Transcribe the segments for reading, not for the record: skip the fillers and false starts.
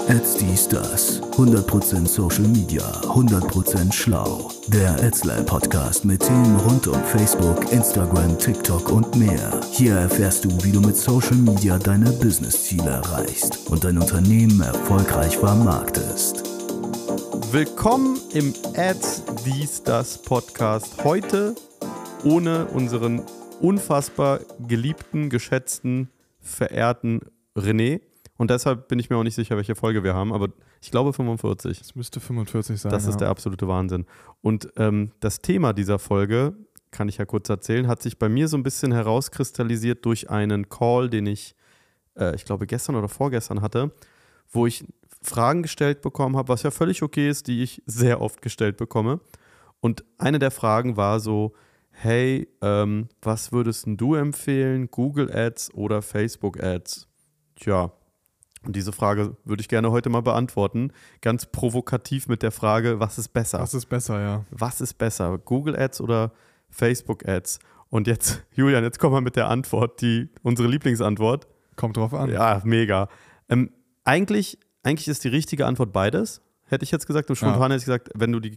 Ads dies, das. 100% Social Media, 100% schlau. Der AdsLab Podcast mit Themen rund um Facebook, Instagram, TikTok und mehr. Hier erfährst du, wie du mit Social Media deine Business-Ziele erreichst und dein Unternehmen erfolgreich vermarktest. Willkommen im Ads dies, das Podcast. Heute ohne unseren unfassbar geliebten, geschätzten, verehrten René. Und deshalb bin ich mir auch nicht sicher, welche Folge wir haben, aber ich glaube 45. Es müsste 45 sein. Das ist der absolute Wahnsinn. Und das Thema dieser Folge, kann ich ja kurz erzählen, hat sich bei mir so ein bisschen herauskristallisiert durch einen Call, den ich glaube gestern oder vorgestern hatte, wo ich Fragen gestellt bekommen habe, was ja völlig okay ist, die ich sehr oft gestellt bekomme. Und eine der Fragen war so, hey, was würdest du empfehlen, Google Ads oder Facebook Ads? Tja, und diese Frage würde ich gerne heute mal beantworten. Ganz provokativ mit der Frage, was ist besser? Was ist besser, ja. Was ist besser, Google Ads oder Facebook Ads? Und jetzt, Julian, jetzt kommen wir mit der Antwort, unsere Lieblingsantwort. Kommt drauf an. Ja, mega. Eigentlich ist die richtige Antwort beides, hätte ich jetzt gesagt. Und spontan hätte ich gesagt, wenn du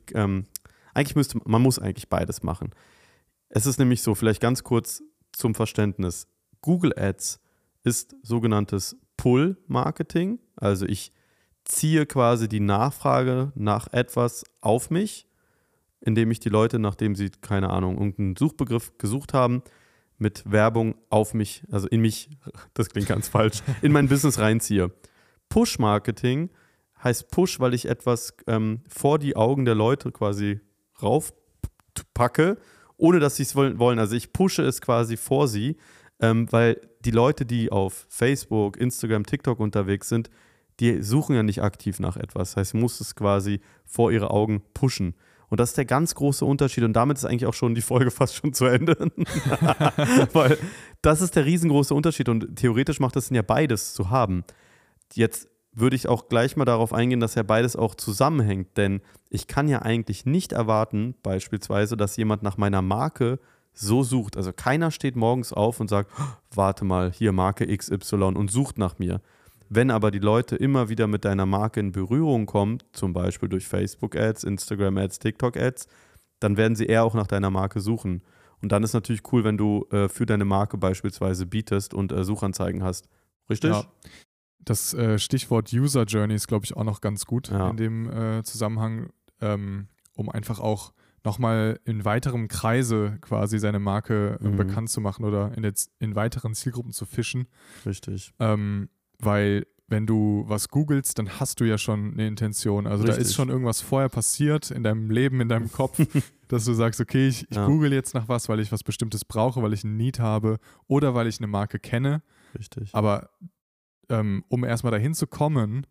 man muss eigentlich beides machen. Es ist nämlich so, vielleicht ganz kurz zum Verständnis. Google Ads ist sogenanntes Pull-Marketing, also ich ziehe quasi die Nachfrage nach etwas auf mich, indem ich die Leute, nachdem sie, keine Ahnung, irgendeinen Suchbegriff gesucht haben, mit Werbung auf mich, also in mich, das klingt ganz falsch, in mein Business reinziehe. Push-Marketing heißt Push, weil ich etwas vor die Augen der Leute quasi raufpacke, ohne dass sie es wollen. Also ich pushe es quasi vor sie, weil die Leute, die auf Facebook, Instagram, TikTok unterwegs sind, die suchen ja nicht aktiv nach etwas. Das heißt, ich muss es quasi vor ihre Augen pushen. Und das ist der ganz große Unterschied. Und damit ist eigentlich auch schon die Folge fast schon zu Ende. Weil das ist der riesengroße Unterschied. Und theoretisch macht es Sinn, ja beides zu haben. Jetzt würde ich auch gleich mal darauf eingehen, dass ja beides auch zusammenhängt. Denn ich kann ja eigentlich nicht erwarten, beispielsweise, dass jemand nach meiner Marke so sucht. Also keiner steht morgens auf und sagt, warte mal, hier Marke XY und sucht nach mir. Wenn aber die Leute immer wieder mit deiner Marke in Berührung kommen, zum Beispiel durch Facebook-Ads, Instagram-Ads, TikTok-Ads, dann werden sie eher auch nach deiner Marke suchen. Und dann ist natürlich cool, wenn du für deine Marke beispielsweise bietest und Suchanzeigen hast. Richtig? Ja. Das Stichwort User Journey ist, glaube ich, auch noch ganz gut in dem Zusammenhang, um einfach auch nochmal in weiterem Kreise quasi seine Marke bekannt zu machen oder in weiteren Zielgruppen zu fischen. Richtig. Weil wenn du was googelst, dann hast du ja schon eine Intention. Also Da ist schon irgendwas vorher passiert in deinem Leben, in deinem Kopf, dass du sagst, okay, ich google jetzt nach was, weil ich was Bestimmtes brauche, weil ich einen Need habe oder weil ich eine Marke kenne. Richtig. Aber um erstmal dahin zu kommen,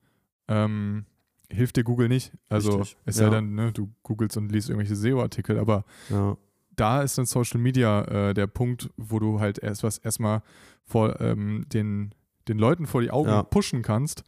hilft dir Google nicht. Also Richtig. es sei denn, ne, du googelst und liest irgendwelche SEO-Artikel, aber da ist dann Social Media der Punkt, wo du halt erstmal vor den Leuten vor die Augen pushen kannst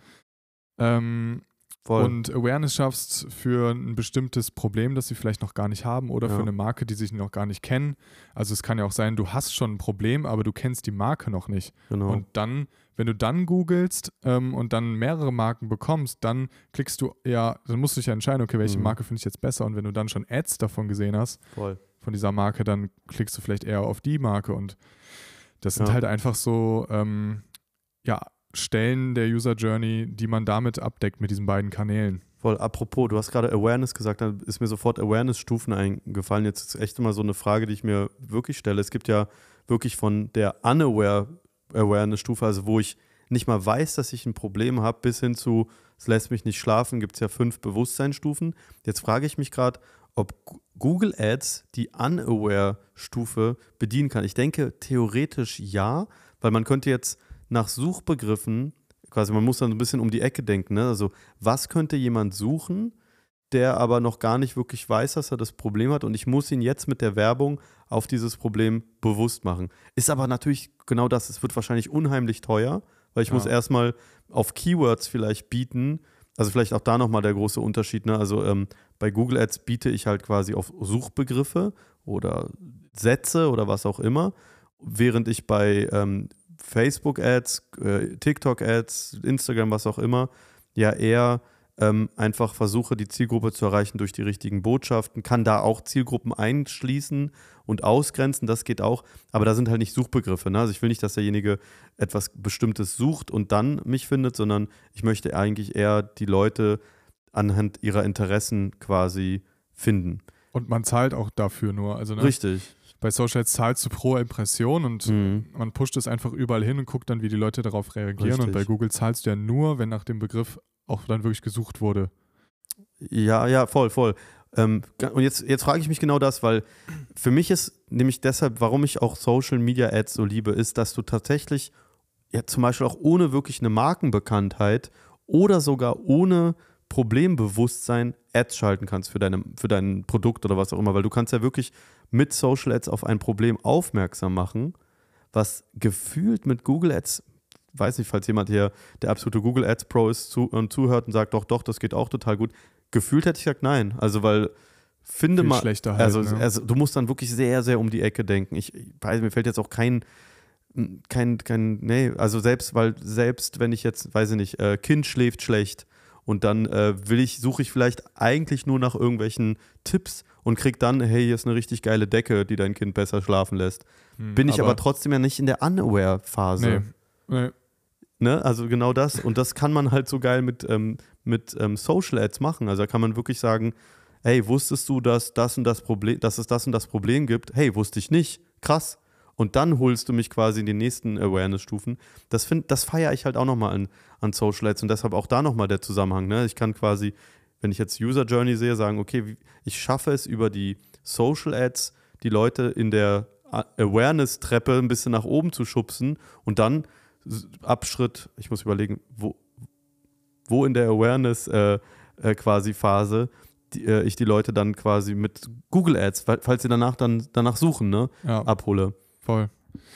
und Awareness schaffst für ein bestimmtes Problem, das sie vielleicht noch gar nicht haben oder für eine Marke, die sie noch gar nicht kennen. Also es kann ja auch sein, du hast schon ein Problem, aber du kennst die Marke noch nicht. Genau. Und dann, wenn du dann googelst und dann mehrere Marken bekommst, dann klickst du, dann musst du dich ja entscheiden, okay, welche Marke finde ich jetzt besser, und wenn du dann schon Ads davon gesehen hast, von dieser Marke, dann klickst du vielleicht eher auf die Marke, und das sind halt einfach so, Stellen der User Journey, die man damit abdeckt mit diesen beiden Kanälen. Voll, apropos, du hast gerade Awareness gesagt, da ist mir sofort Awareness-Stufen eingefallen. Jetzt ist echt immer so eine Frage, die ich mir wirklich stelle. Es gibt ja wirklich von der unaware Awareness-Stufe, also wo ich nicht mal weiß, dass ich ein Problem habe, bis hin zu, es lässt mich nicht schlafen, gibt es ja 5 Bewusstseinsstufen. Jetzt frage ich mich gerade, ob Google Ads die Unaware-Stufe bedienen kann. Ich denke theoretisch ja, weil man könnte jetzt nach Suchbegriffen, quasi man muss dann ein bisschen um die Ecke denken, ne? Also was könnte jemand suchen, der aber noch gar nicht wirklich weiß, dass er das Problem hat, und ich muss ihn jetzt mit der Werbung auf dieses Problem bewusst machen. Ist aber natürlich genau das, es wird wahrscheinlich unheimlich teuer, weil ich muss erstmal auf Keywords vielleicht bieten, also vielleicht auch da nochmal der große Unterschied, ne? Also bei Google Ads biete ich halt quasi auf Suchbegriffe oder Sätze oder was auch immer, während ich bei Facebook-Ads, TikTok-Ads, Instagram, was auch immer, ja eher einfach versuche, die Zielgruppe zu erreichen durch die richtigen Botschaften, kann da auch Zielgruppen einschließen und ausgrenzen, das geht auch, aber da sind halt nicht Suchbegriffe. Ne? Also ich will nicht, dass derjenige etwas Bestimmtes sucht und dann mich findet, sondern ich möchte eigentlich eher die Leute anhand ihrer Interessen quasi finden. Und man zahlt auch dafür nur. Also, ne? Richtig. Bei Social Ads zahlst du pro Impression und man pusht es einfach überall hin und guckt dann, wie die Leute darauf reagieren. Richtig. Und bei Google zahlst du ja nur, wenn nach dem Begriff auch dann wirklich gesucht wurde. Ja, voll. Und jetzt frage ich mich genau das, weil für mich ist nämlich deshalb, warum ich auch Social Media Ads so liebe, ist, dass du tatsächlich ja zum Beispiel auch ohne wirklich eine Markenbekanntheit oder sogar ohne Problembewusstsein Ads schalten kannst für dein Produkt oder was auch immer, weil du kannst ja wirklich mit Social Ads auf ein Problem aufmerksam machen, was gefühlt mit Google Ads, weiß nicht, falls jemand hier der absolute Google Ads Pro ist und zuhört und sagt, doch, das geht auch total gut. Gefühlt hätte ich gesagt, nein. Also, weil finde viel mal, schlechter halt, also du musst dann wirklich sehr, sehr um die Ecke denken. Ich weiß, mir fällt jetzt auch also selbst wenn ich jetzt, weiß ich nicht, Kind schläft schlecht und dann suche ich vielleicht eigentlich nur nach irgendwelchen Tipps und krieg dann, hey, hier ist eine richtig geile Decke, die dein Kind besser schlafen lässt. Bin ich aber trotzdem ja nicht in der Unaware-Phase. Nee. Ne? Also genau das. Und das kann man halt so geil mit Social Ads machen. Also da kann man wirklich sagen, hey, wusstest du, dass es das und das Problem gibt? Hey, wusste ich nicht. Krass. Und dann holst du mich quasi in die nächsten Awareness-Stufen. Das feiere ich halt auch nochmal an Social Ads und deshalb auch da nochmal der Zusammenhang. Ne? Ich kann quasi, wenn ich jetzt User Journey sehe, sagen, okay, ich schaffe es über die Social Ads, die Leute in der Awareness-Treppe ein bisschen nach oben zu schubsen und dann Abschritt, ich muss überlegen, wo in der Awareness quasi Phase ich die Leute dann quasi mit Google Ads, falls sie danach suchen, ne, abhole. Voll.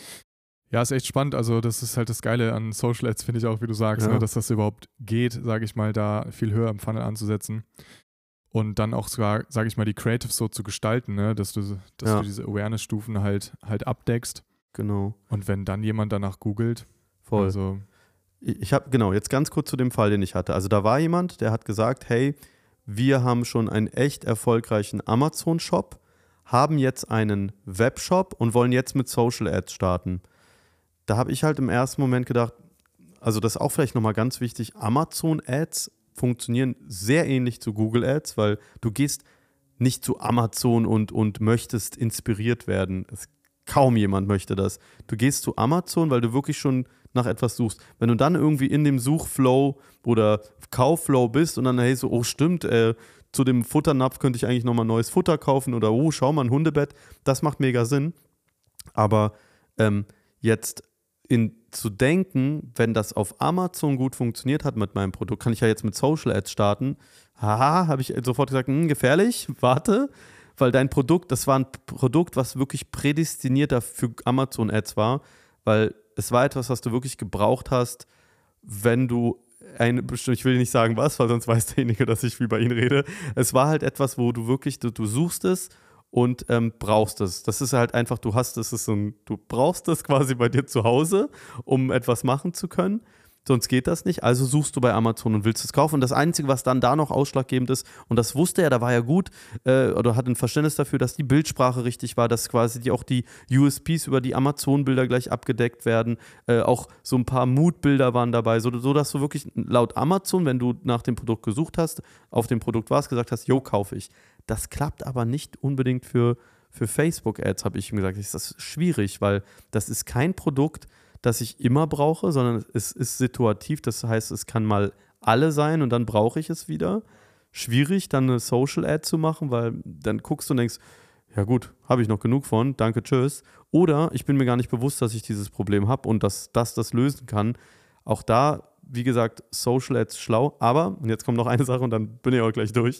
Ja, ist echt spannend. Also das ist halt das Geile an Social Ads, finde ich auch, wie du sagst, ne, dass das überhaupt geht, sage ich mal, da viel höher im Funnel anzusetzen und dann auch sogar, sage ich mal, die Creatives so zu gestalten, ne, dass du diese Awareness-Stufen halt abdeckst. Genau. Und wenn dann jemand danach googelt, voll. Also ich habe, jetzt ganz kurz zu dem Fall, den ich hatte. Also da war jemand, der hat gesagt, hey, wir haben schon einen echt erfolgreichen Amazon-Shop, haben jetzt einen Webshop und wollen jetzt mit Social Ads starten. Da habe ich halt im ersten Moment gedacht, also das ist auch vielleicht nochmal ganz wichtig, Amazon Ads funktionieren sehr ähnlich zu Google Ads, weil du gehst nicht zu Amazon und möchtest inspiriert werden. Kaum jemand möchte das. Du gehst zu Amazon, weil du wirklich schon nach etwas suchst. Wenn du dann irgendwie in dem Suchflow oder Kaufflow bist und dann, hey, so, oh stimmt, zu dem Futternapf könnte ich eigentlich nochmal neues Futter kaufen oder, oh, schau mal, ein Hundebett, das macht mega Sinn. Aber jetzt zu denken, wenn das auf Amazon gut funktioniert hat mit meinem Produkt, kann ich ja jetzt mit Social Ads starten. Haha, habe ich sofort gesagt, gefährlich, warte. Weil dein Produkt, das war ein Produkt, was wirklich prädestiniert für Amazon Ads war, weil es war etwas, was du wirklich gebraucht hast, wenn du ich will nicht sagen was, weil sonst weiß derjenige, dass ich wie bei Ihnen rede. Es war halt etwas, wo du wirklich, du suchst es und brauchst es. Das ist halt einfach, du brauchst es quasi bei dir zu Hause, um etwas machen zu können. Sonst geht das nicht, also suchst du bei Amazon und willst es kaufen. Und das Einzige, was dann da noch ausschlaggebend ist, und das wusste er, da war er gut, oder hat ein Verständnis dafür, dass die Bildsprache richtig war, dass quasi auch die USPs über die Amazon-Bilder gleich abgedeckt werden. Auch so ein paar Mood-Bilder waren dabei, so dass du wirklich laut Amazon, wenn du nach dem Produkt gesucht hast, auf dem Produkt warst, gesagt hast, jo, kaufe ich. Das klappt aber nicht unbedingt für Facebook-Ads, habe ich ihm gesagt. Das ist schwierig, weil das ist kein Produkt, das ich immer brauche, sondern es ist situativ. Das heißt, es kann mal alle sein und dann brauche ich es wieder. Schwierig, dann eine Social Ad zu machen, weil dann guckst du und denkst, ja gut, habe ich noch genug von, danke, tschüss. Oder ich bin mir gar nicht bewusst, dass ich dieses Problem habe und dass das lösen kann. Auch da, wie gesagt, Social Ads schlau. Aber, und jetzt kommt noch eine Sache und dann bin ich auch gleich durch,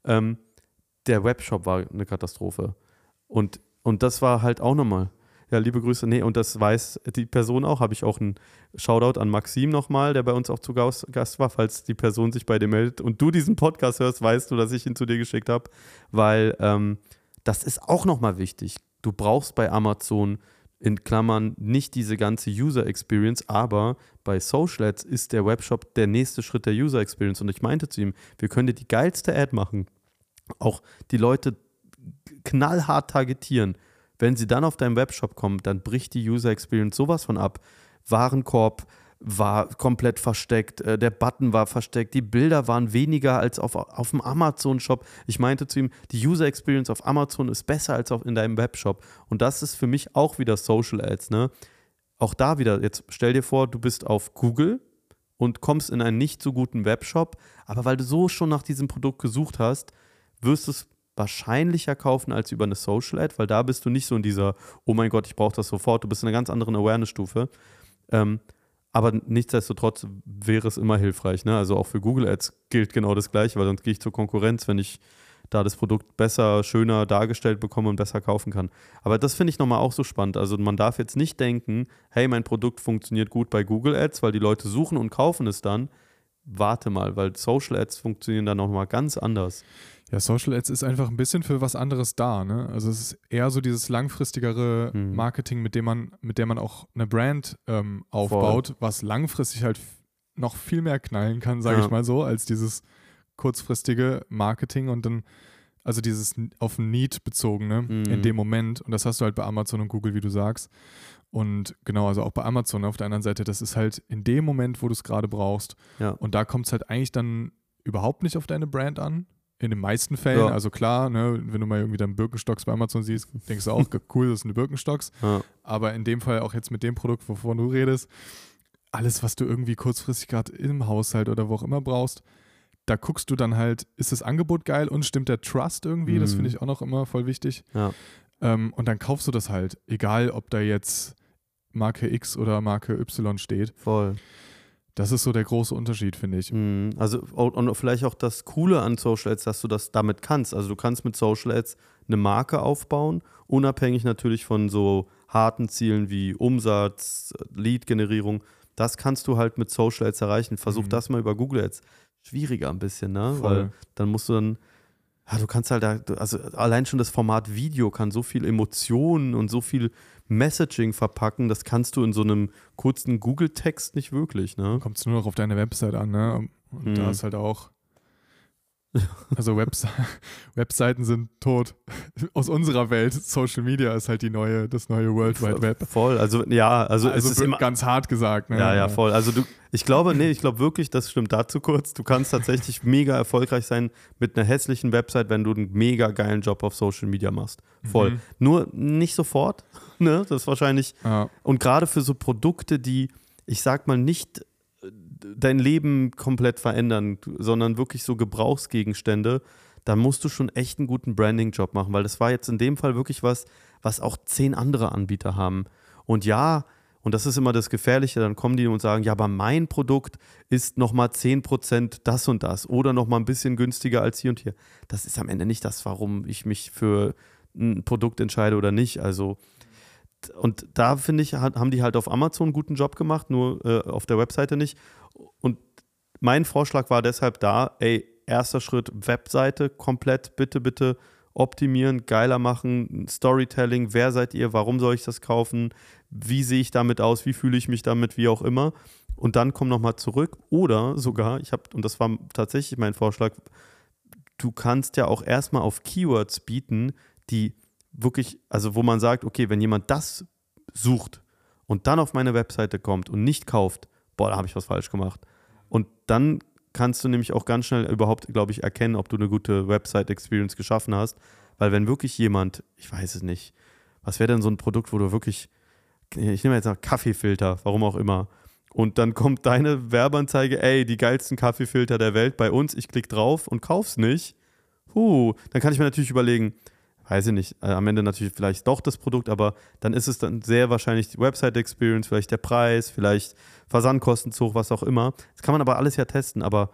der Webshop war eine Katastrophe. Und das war halt auch nochmal. Ja, liebe Grüße. Nee, und das weiß die Person auch. Habe ich auch einen Shoutout an Maxim nochmal, der bei uns auch zu Gast war. Falls die Person sich bei dir meldet und du diesen Podcast hörst, weißt du, dass ich ihn zu dir geschickt habe. Weil das ist auch nochmal wichtig. Du brauchst bei Amazon in Klammern nicht diese ganze User Experience, aber bei Social Ads ist der Webshop der nächste Schritt der User Experience. Und ich meinte zu ihm, wir können dir die geilste Ad machen, auch die Leute knallhart targetieren. Wenn sie dann auf deinen Webshop kommen, dann bricht die User Experience sowas von ab. Warenkorb war komplett versteckt, der Button war versteckt, die Bilder waren weniger als auf dem Amazon-Shop. Ich meinte zu ihm, die User Experience auf Amazon ist besser als auch in deinem Webshop. Und das ist für mich auch wieder Social Ads, ne? Auch da wieder, jetzt stell dir vor, du bist auf Google und kommst in einen nicht so guten Webshop, aber weil du so schon nach diesem Produkt gesucht hast, wirst du es wahrscheinlicher kaufen als über eine Social Ad, weil da bist du nicht so in dieser, oh mein Gott, ich brauche das sofort, du bist in einer ganz anderen Awareness-Stufe. Aber nichtsdestotrotz wäre es immer hilfreich, ne? Also auch für Google Ads gilt genau das Gleiche, weil sonst gehe ich zur Konkurrenz, wenn ich da das Produkt besser, schöner dargestellt bekomme und besser kaufen kann. Aber das finde ich nochmal auch so spannend. Also man darf jetzt nicht denken, hey, mein Produkt funktioniert gut bei Google Ads, weil die Leute suchen und kaufen es dann. Warte mal, weil Social Ads funktionieren dann nochmal ganz anders. Ja, Social Ads ist einfach ein bisschen für was anderes da, ne? Also es ist eher so dieses langfristigere Marketing, mit der man auch eine Brand aufbaut, voll, was langfristig halt noch viel mehr knallen kann, sage ich mal so, als dieses kurzfristige Marketing und dann, also dieses auf Need bezogene in dem Moment. Und das hast du halt bei Amazon und Google, wie du sagst. Und genau, also auch bei Amazon auf der anderen Seite, das ist halt in dem Moment, wo du es gerade brauchst. Ja. Und da kommt es halt eigentlich dann überhaupt nicht auf deine Brand an. In den meisten Fällen, also klar, ne, wenn du mal irgendwie dann Birkenstocks bei Amazon siehst, denkst du auch, cool, das sind die Birkenstocks. Ja. Aber in dem Fall auch jetzt mit dem Produkt, wovon du redest, alles, was du irgendwie kurzfristig gerade im Haushalt oder wo auch immer brauchst, da guckst du dann halt, ist das Angebot geil und stimmt der Trust irgendwie? Das finde ich auch noch immer voll wichtig. Ja. Und dann kaufst du das halt, egal ob da jetzt Marke X oder Marke Y steht. Voll. Das ist so der große Unterschied, finde ich. Also und vielleicht auch das Coole an Social Ads, dass du das damit kannst. Also du kannst mit Social Ads eine Marke aufbauen, unabhängig natürlich von so harten Zielen wie Umsatz, Lead-Generierung. Das kannst du halt mit Social Ads erreichen. Versuch das mal über Google Ads. Schwieriger ein bisschen, ne? Voll. Weil dann musst du dann, ja, du kannst halt, also allein schon das Format Video kann so viel Emotionen und so viel Messaging verpacken, das kannst du in so einem kurzen Google-Text nicht wirklich, ne? Kommt es nur noch auf deine Website an, ne? Und da ist halt auch, also Webseiten sind tot. Aus unserer Welt, Social Media ist halt das neue World Wide Web. Voll, also ja, also es ist immer ganz hart gesagt, ne? Ja, voll. Also ich glaube wirklich, das stimmt dazu kurz, du kannst tatsächlich mega erfolgreich sein mit einer hässlichen Website, wenn du einen mega geilen Job auf Social Media machst. Voll. Nur nicht sofort, ne? Das ist wahrscheinlich, und gerade für so Produkte, die, ich sag mal, nicht dein Leben komplett verändern, sondern wirklich so Gebrauchsgegenstände, dann musst du schon echt einen guten Branding-Job machen, weil das war jetzt in dem Fall wirklich was auch 10 andere Anbieter haben. Und ja, und das ist immer das Gefährliche, dann kommen die und sagen, ja, aber mein Produkt ist nochmal 10% das und das oder nochmal ein bisschen günstiger als hier und hier. Das ist am Ende nicht das, warum ich mich für ein Produkt entscheide oder nicht. Also und da, finde ich, haben die halt auf Amazon einen guten Job gemacht, nur auf der Webseite nicht. Und mein Vorschlag war deshalb da, erster Schritt, Webseite komplett bitte optimieren, geiler machen, Storytelling, wer seid ihr, warum soll ich das kaufen, wie sehe ich damit aus, wie fühle ich mich damit, wie auch immer. Und dann komm nochmal zurück. Oder sogar, und das war tatsächlich mein Vorschlag, du kannst ja auch erstmal auf Keywords bieten, die wirklich, also wo man sagt, okay, wenn jemand das sucht und dann auf meine Webseite kommt und nicht kauft, da habe ich was falsch gemacht. Und dann kannst du nämlich auch ganz schnell überhaupt, glaube ich, erkennen, ob du eine gute Website-Experience geschaffen hast. Weil wenn wirklich jemand, ich weiß es nicht, was wäre denn so ein Produkt, wo du wirklich, ich nehme jetzt mal Kaffeefilter, warum auch immer, und dann kommt deine Werbeanzeige, die geilsten Kaffeefilter der Welt bei uns, ich klicke drauf und kauf's nicht, dann kann ich mir natürlich überlegen, weiß ich nicht, am Ende natürlich vielleicht doch das Produkt, aber dann ist es dann sehr wahrscheinlich die Website-Experience, vielleicht der Preis, vielleicht Versandkosten zu hoch, was auch immer. Das kann man aber alles ja testen, aber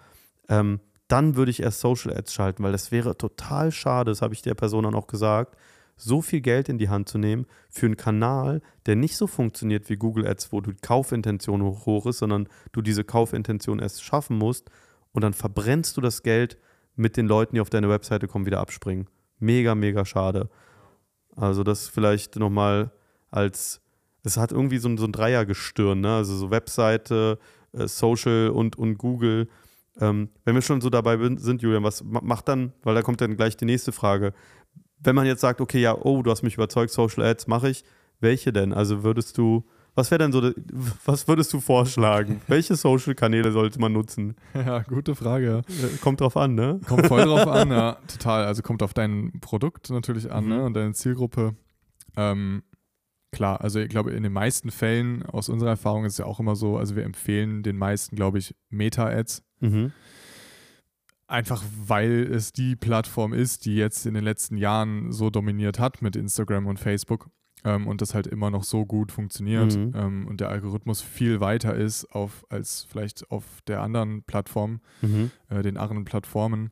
dann würde ich erst Social Ads schalten, weil das wäre total schade, das habe ich der Person dann auch gesagt, so viel Geld in die Hand zu nehmen für einen Kanal, der nicht so funktioniert wie Google Ads, wo die Kaufintention hoch ist, sondern du diese Kaufintention erst schaffen musst und dann verbrennst du das Geld mit den Leuten, die auf deine Webseite kommen, wieder abspringen. Mega, mega schade. Also das vielleicht nochmal als es hat irgendwie so ein Dreiergestirn, ne? Also so Webseite, Social und Google. Wenn wir schon so dabei sind, Julian, was macht dann, weil da kommt dann gleich die nächste Frage. Wenn man jetzt sagt, okay, ja, du hast mich überzeugt, Social Ads mache ich, welche denn? Also was würdest du vorschlagen? Welche Social-Kanäle sollte man nutzen? Ja, gute Frage. Kommt drauf an, ne? Kommt voll drauf an, ja, total. Also kommt auf dein Produkt natürlich an, ne? Und deine Zielgruppe. Klar, also ich glaube, in den meisten Fällen, aus unserer Erfahrung ist es ja auch immer so, also wir empfehlen den meisten, glaube ich, Meta-Ads. Einfach weil es die Plattform ist, die jetzt in den letzten Jahren so dominiert hat mit Instagram und Facebook und das halt immer noch so gut funktioniert und der Algorithmus viel weiter ist als vielleicht auf der anderen Plattform, den anderen Plattformen,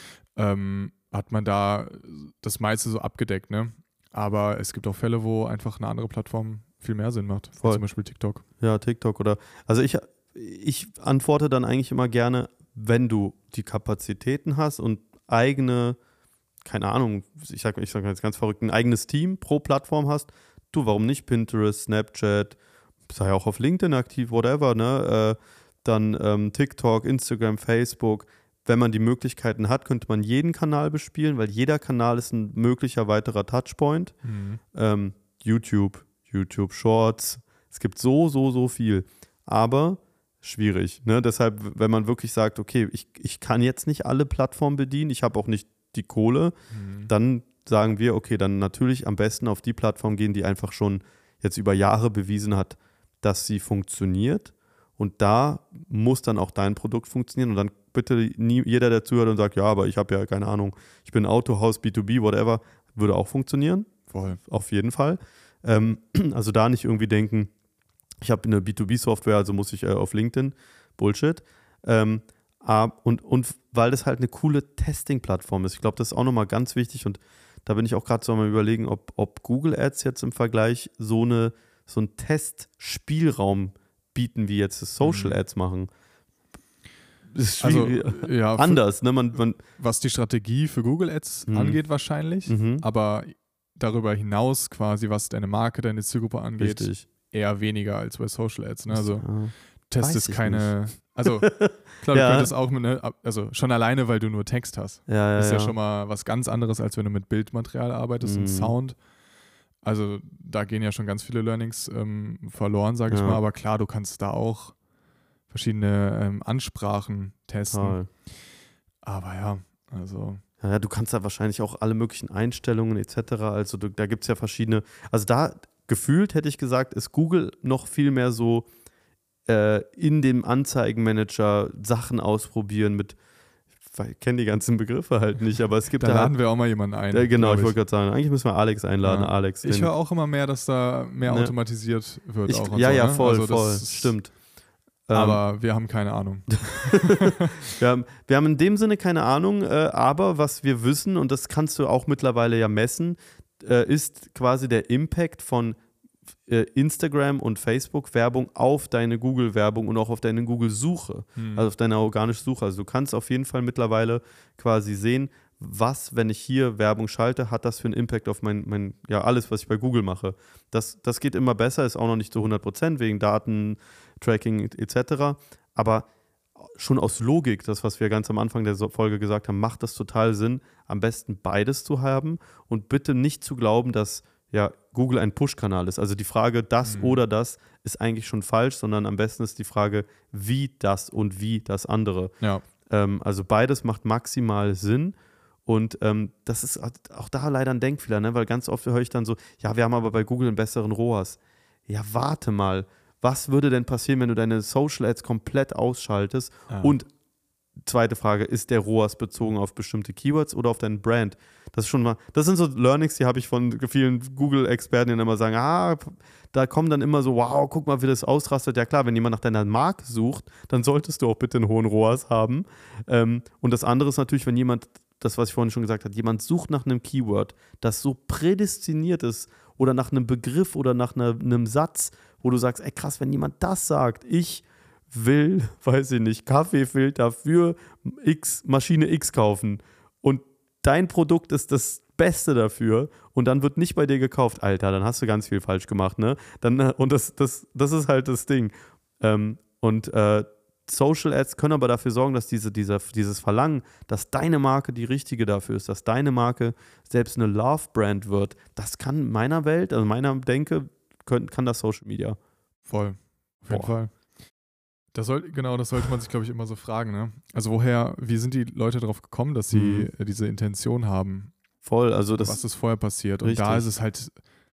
hat man da das meiste so abgedeckt, ne? Aber es gibt auch Fälle, wo einfach eine andere Plattform viel mehr Sinn macht, wie zum Beispiel TikTok. Ja, TikTok also ich antworte dann eigentlich immer gerne, wenn du die Kapazitäten hast und eigene, keine Ahnung, ich sag jetzt ganz verrückt, ein eigenes Team pro Plattform hast, warum nicht Pinterest, Snapchat, sei auch auf LinkedIn aktiv, whatever, ne? Dann TikTok, Instagram, Facebook. Wenn man die Möglichkeiten hat, könnte man jeden Kanal bespielen, weil jeder Kanal ist ein möglicher weiterer Touchpoint. YouTube Shorts, es gibt so viel. Aber schwierig, ne? Deshalb, wenn man wirklich sagt, okay, ich kann jetzt nicht alle Plattformen bedienen, ich habe auch nicht die Kohle, dann sagen wir, okay, dann natürlich am besten auf die Plattform gehen, die einfach schon jetzt über Jahre bewiesen hat, dass sie funktioniert. Und da muss dann auch dein Produkt funktionieren und dann bitte jeder, der zuhört und sagt, ja, aber ich habe ja keine Ahnung, ich bin Autohaus, B2B, whatever, würde auch funktionieren. Voll. Auf jeden Fall. Also da nicht irgendwie denken, ich habe eine B2B-Software, also muss ich auf LinkedIn. Bullshit. Und weil das halt eine coole Testing-Plattform ist. Ich glaube, das ist auch nochmal ganz wichtig und da bin ich auch gerade so am Überlegen, ob Google Ads jetzt im Vergleich so einen Testspielraum bieten, wie jetzt das Social Ads machen. Das ist also, ja, anders. Ne? Was die Strategie für Google Ads angeht wahrscheinlich, aber darüber hinaus quasi, was deine Marke, deine Zielgruppe angeht, richtig. Eher weniger als bei Social Ads. Ne? Also Test ist ich keine... nicht. Also klar, du könntest auch also schon alleine, weil du nur Text hast. Ist ja schon mal was ganz anderes, als wenn du mit Bildmaterial arbeitest und Sound. Also da gehen ja schon ganz viele Learnings verloren, sage ich mal. Aber klar, du kannst da auch verschiedene Ansprachen testen. Toll. Aber ja, also... Ja, du kannst da wahrscheinlich auch alle möglichen Einstellungen etc. Also da gibt es ja verschiedene... Also da gefühlt, hätte ich gesagt, ist Google noch viel mehr so in dem Anzeigenmanager Sachen ausprobieren mit... Ich kenne die ganzen Begriffe halt nicht, aber es gibt da laden wir auch mal jemanden ein. Genau, ich wollte gerade sagen, eigentlich müssen wir Alex einladen. Ja. Alex, ich höre auch immer mehr, dass da mehr automatisiert wird. Ja, voll, also voll, stimmt. Aber wir haben keine Ahnung. wir haben in dem Sinne keine Ahnung, aber was wir wissen, und das kannst du auch mittlerweile ja messen, ist quasi der Impact von Instagram und Facebook-Werbung auf deine Google-Werbung und auch auf deine Google-Suche, also auf deine organische Suche. Also du kannst auf jeden Fall mittlerweile quasi sehen, wenn ich hier Werbung schalte, hat das für einen Impact auf alles, was ich bei Google mache. Das geht immer besser, ist auch noch nicht zu 100% wegen Daten, Tracking etc. Aber schon aus Logik, das, was wir ganz am Anfang der Folge gesagt haben, macht das total Sinn, am besten beides zu haben und bitte nicht zu glauben, dass Google ein Push-Kanal ist. Also die Frage, das oder das, ist eigentlich schon falsch, sondern am besten ist die Frage, wie das und wie das andere. Ja. Also beides macht maximal Sinn und das ist auch da leider ein Denkfehler, ne? Weil ganz oft höre ich dann so, ja, wir haben aber bei Google einen besseren ROAS. Ja, warte mal, was würde denn passieren, wenn du deine Social Ads komplett ausschaltest? Und zweite Frage, ist der ROAS bezogen auf bestimmte Keywords oder auf deinen Brand? Das sind so Learnings, die habe ich von vielen Google-Experten, die dann immer sagen, da kommen dann immer so, wow, guck mal, wie das ausrastet. Ja klar, wenn jemand nach deiner Marke sucht, dann solltest du auch bitte einen hohen ROAS haben. Und das andere ist natürlich, wenn jemand, das, was ich vorhin schon gesagt habe, jemand sucht nach einem Keyword, das so prädestiniert ist oder nach einem Begriff oder nach einem Satz, wo du sagst, ey krass, wenn jemand das sagt, ich will, weiß ich nicht, Kaffeefilter für Maschine X kaufen und dein Produkt ist das Beste dafür und dann wird nicht bei dir gekauft, Alter, dann hast du ganz viel falsch gemacht, ne? Und das ist halt das Ding. Social Ads können aber dafür sorgen, dass dieses Verlangen, dass deine Marke die richtige dafür ist, dass deine Marke selbst eine Love-Brand wird, das kann in meiner Welt, also meiner Denke, kann das Social Media. Voll, auf jeden Fall. Das sollte man sich, glaube ich, immer so fragen, ne? Also wie sind die Leute darauf gekommen, dass sie diese Intention haben? Voll, also was ist vorher passiert? Und da ist es halt,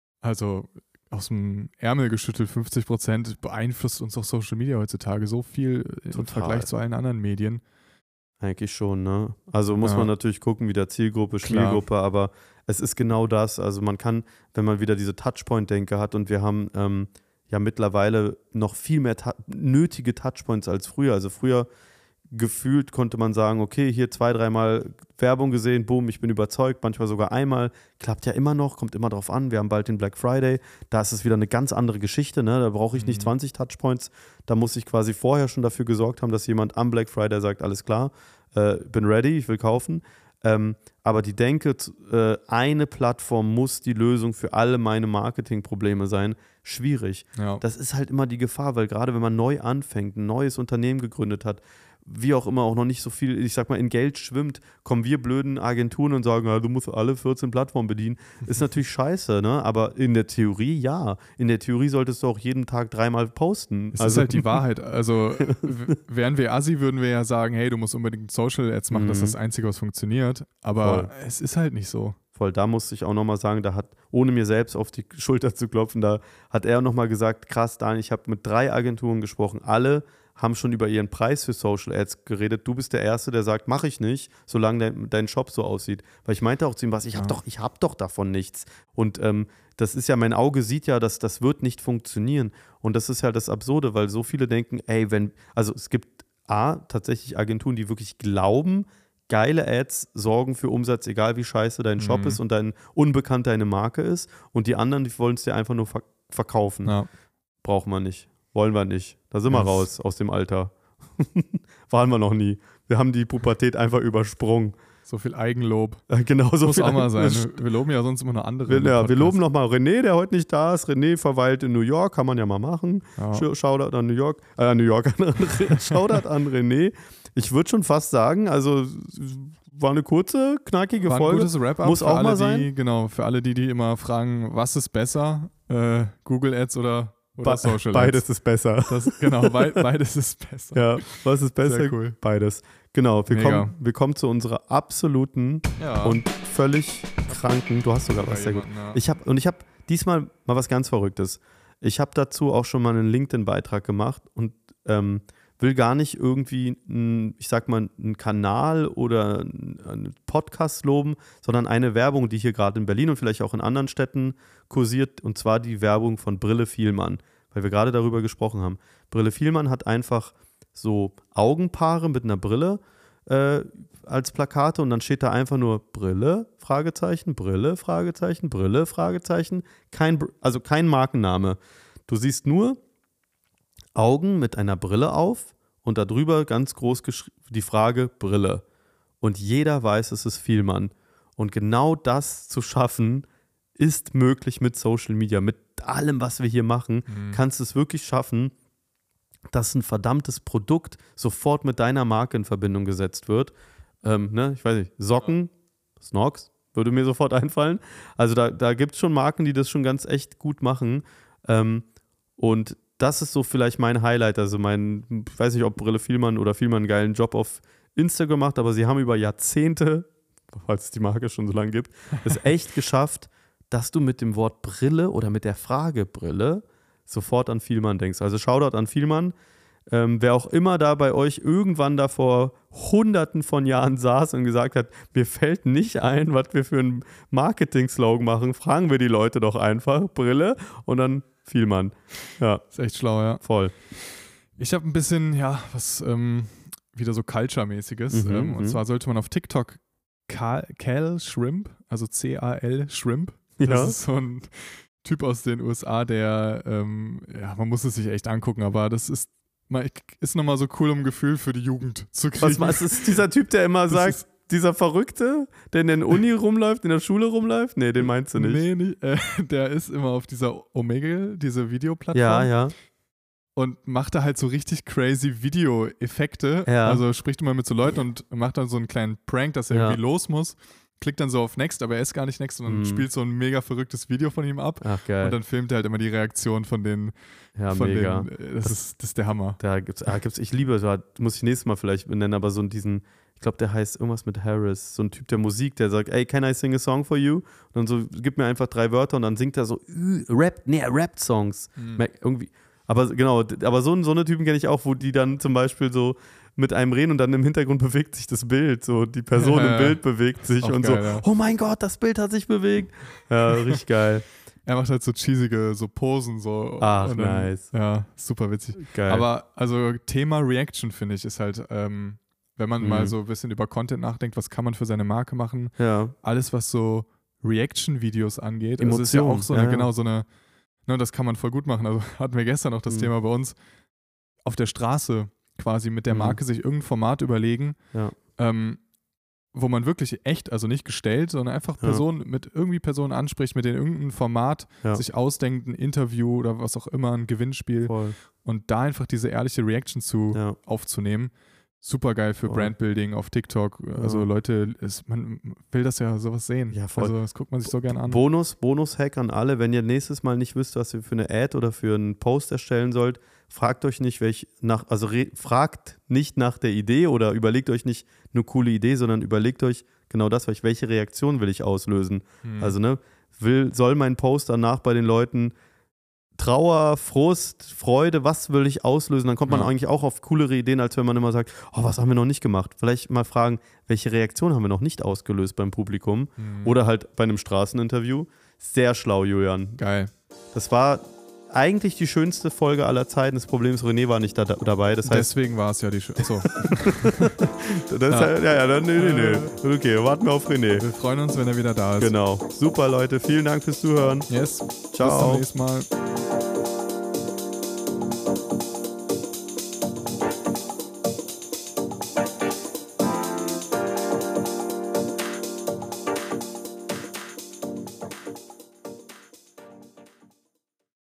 also aus dem Ärmel geschüttelt, 50% beeinflusst uns auch Social Media heutzutage so viel im Vergleich zu allen anderen Medien. Eigentlich schon, ne? Also muss man natürlich gucken, wieder Zielgruppe, Spielgruppe, aber es ist genau das. Also man kann, wenn man wieder diese Touchpoint-Denke hat und wir haben ja mittlerweile noch viel mehr nötige Touchpoints als früher. Also früher gefühlt konnte man sagen, okay, hier 2-3 Mal Werbung gesehen, boom, ich bin überzeugt, manchmal sogar einmal, klappt ja immer noch, kommt immer drauf an, wir haben bald den Black Friday, da ist es wieder eine ganz andere Geschichte, ne? Da brauche ich nicht 20 Touchpoints, da muss ich quasi vorher schon dafür gesorgt haben, dass jemand am Black Friday sagt, alles klar, bin ready, ich will kaufen. Aber die Denke, eine Plattform muss die Lösung für alle meine Marketingprobleme sein, schwierig. Ja. Das ist halt immer die Gefahr, weil gerade wenn man neu anfängt, ein neues Unternehmen gegründet hat, wie auch immer auch noch nicht so viel, ich sag mal, in Geld schwimmt, kommen wir blöden Agenturen und sagen, du musst alle 14 Plattformen bedienen. Ist natürlich scheiße, ne? Aber in der Theorie ja. In der Theorie solltest du auch jeden Tag 3-mal posten. Das ist halt die Wahrheit. Also wären wir Assi, würden wir ja sagen, hey, du musst unbedingt Social Ads machen, das ist das Einzige, was funktioniert. Aber es ist halt nicht so. Voll, da musste ich auch nochmal sagen, da hat, ohne mir selbst auf die Schulter zu klopfen, da hat er nochmal gesagt, krass, Daniel, ich habe mit 3 Agenturen gesprochen, alle haben schon über ihren Preis für Social Ads geredet. Du bist der Erste, der sagt, mache ich nicht, solange dein Shop so aussieht. Weil ich meinte auch zu ihm, ich hab doch davon nichts. Und das ist ja, mein Auge sieht ja, dass das wird nicht funktionieren. Und das ist ja das Absurde, weil so viele denken, es gibt tatsächlich Agenturen, die wirklich glauben, geile Ads sorgen für Umsatz, egal wie scheiße dein Shop ist und dein unbekannt deine Marke ist. Und die anderen, die wollen es dir einfach nur verkaufen. Ja. Braucht man nicht. Wollen wir nicht. Da sind wir raus aus dem Alter. Waren wir noch nie. Wir haben die Pubertät einfach übersprungen. So viel Eigenlob. Genau, so muss viel auch mal sein. Wir loben ja sonst immer noch andere. Wir loben nochmal René, der heute nicht da ist. René verweilt in New York, kann man ja mal machen. Ja. Shoutout an New York. Shoutout an René. Ich würde schon fast sagen, also war eine kurze, knackige Folge. Ein gutes Wrap-up. Muss auch mal sein. Für alle, die immer fragen, was ist besser? Google Ads oder Social Ads? Beides ist besser. Beides ist besser. Ja, was ist besser? Sehr cool. Beides. Genau, wir kommen zu unserer absoluten und völlig kranken, du hast sogar was, sehr gut. Ja. Ich habe diesmal mal was ganz Verrücktes. Ich habe dazu auch schon mal einen LinkedIn-Beitrag gemacht und will gar nicht irgendwie einen Kanal oder einen Podcast loben, sondern eine Werbung, die hier gerade in Berlin und vielleicht auch in anderen Städten kursiert, und zwar die Werbung von Brille Vielmann, weil wir gerade darüber gesprochen haben. Brille Vielmann hat einfach so Augenpaare mit einer Brille als Plakate und dann steht da einfach nur Brille, Fragezeichen, Brille, Fragezeichen, Brille, Fragezeichen, kein Markenname. Du siehst nur Augen mit einer Brille auf und darüber ganz groß die Frage Brille. Und jeder weiß, es ist Vielmann. Und genau das zu schaffen, ist möglich mit Social Media. Mit allem, was wir hier machen, kannst du es wirklich schaffen, dass ein verdammtes Produkt sofort mit deiner Marke in Verbindung gesetzt wird. Ich weiß nicht, Socken, Snorks, würde mir sofort einfallen. Also da gibt es schon Marken, die das schon ganz echt gut machen. Und das ist so vielleicht mein Highlight. Also ich weiß nicht, ob Brille Vielmann oder Vielmann einen geilen Job auf Instagram macht, aber sie haben über Jahrzehnte, falls es die Marke schon so lange gibt, es echt geschafft, dass du mit dem Wort Brille oder mit der Frage Brille sofort an Vielmann denkst. Also Shoutout an Vielmann. Wer auch immer da bei euch irgendwann da vor Hunderten von Jahren saß und gesagt hat, mir fällt nicht ein, was wir für einen Marketing-Slogan machen, fragen wir die Leute doch einfach, Brille und dann Vielmann. Ja. Ist echt schlau, ja. Voll. Ich habe ein bisschen, was wieder so Culture-mäßiges. Und zwar sollte man auf TikTok Cal Shrimp, also C-A-L Shrimp. Das ist so ein Typ aus den USA, der, man muss es sich echt angucken, aber das ist nochmal so cool, um ein Gefühl für die Jugend zu kriegen. Was ist dieser Typ, der immer sagt, dieser Verrückte, der in der Uni rumläuft, in der Schule rumläuft? Nee, den meinst du nicht. Nee, nicht. Der ist immer auf dieser Omegle, diese Videoplattform. Ja. Und macht da halt so richtig crazy Video-Effekte. Ja. Also spricht immer mit so Leuten und macht dann so einen kleinen Prank, dass er irgendwie los muss. Klickt dann so auf Next, aber er ist gar nicht Next, sondern spielt so ein mega verrücktes Video von ihm ab. Ach, geil. Und dann filmt er halt immer die Reaktion von den. Ja, mega. Das ist der Hammer. Da gibt's, ich liebe, muss ich nächstes Mal vielleicht benennen, aber so diesen, ich glaube, der heißt irgendwas mit Harris, so ein Typ der Musik, der sagt, ey, can I sing a song for you? Und dann so, gib mir einfach 3 Wörter und dann singt er so, rappt Songs. Irgendwie. Aber genau, so eine Typen kenne ich auch, wo die dann zum Beispiel so mit einem reden und dann im Hintergrund bewegt sich das Bild, so die Person im Bild bewegt sich und geil, so, oh mein Gott, das Bild hat sich bewegt. Ja, richtig geil. Er macht halt so cheesige so Posen so. Ach, dann, nice. Ja, super witzig. Geil. Aber also Thema Reaction, finde ich, ist halt, wenn man mal so ein bisschen über Content nachdenkt, was kann man für seine Marke machen? Ja. Alles, was so Reaction-Videos angeht. Emotion. Also ist ja auch so eine, genau so eine, ne, das kann man voll gut machen. Also hatten wir gestern auch das Thema bei uns, auf der Straße quasi mit der Marke sich irgendein Format überlegen, wo man wirklich echt, also nicht gestellt, sondern einfach Personen anspricht, mit denen irgendein Format sich ausdenkt, ein Interview oder was auch immer, ein Gewinnspiel. Voll. Und da einfach diese ehrliche Reaction aufzunehmen. Super geil für Brandbuilding auf TikTok. Also Leute, man will das ja sowas sehen. Ja, voll. Also das guckt man sich so gerne an. Bonus-Hack an alle, wenn ihr nächstes Mal nicht wisst, was ihr für eine Ad oder für einen Post erstellen sollt, fragt euch nicht, fragt nicht nach der Idee oder überlegt euch nicht eine coole Idee, sondern überlegt euch genau das, welche Reaktion will ich auslösen. Also soll mein Post danach bei den Leuten Trauer, Frust, Freude, was will ich auslösen? Dann kommt man eigentlich auch auf coolere Ideen, als wenn man immer sagt, oh, was haben wir noch nicht gemacht? Vielleicht mal fragen, welche Reaktion haben wir noch nicht ausgelöst beim Publikum? Oder halt bei einem Straßeninterview. Sehr schlau, Julian. Geil. Das war eigentlich die schönste Folge aller Zeiten. Das Problem ist, René war nicht dabei. Das heißt, deswegen war es ja die schönste. So. Nee. Okay, warten wir auf René. Wir freuen uns, wenn er wieder da ist. Genau. Super, Leute. Vielen Dank fürs Zuhören. Yes. Ciao. Bis zum nächsten Mal.